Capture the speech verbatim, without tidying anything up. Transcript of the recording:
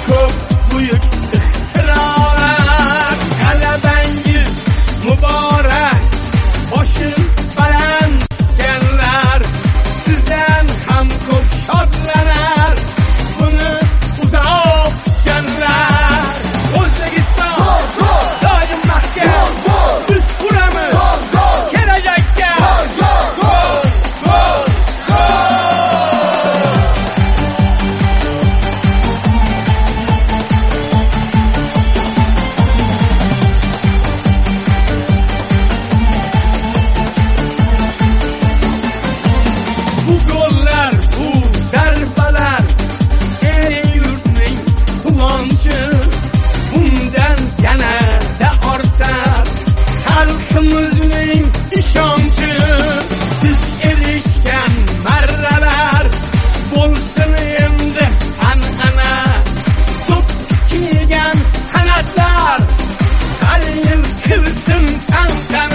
ko'p buyuk ixtirolar. G'alabangiz muborak, boshim baland tutganlar, sizdan ham ko'p shodlanar buni uzoq kutganlar. O'zbekiston doim mahkam, biz uramiz kelajakka. Bu gollar, bu zarbalar ey yurtning quvonchi, bundan yanada ortar xalqimizning ishonchi. Siz erishgan marralar bo'lsin endi an'ana, to'p kiygan qanotlar har yil qilsin tantana.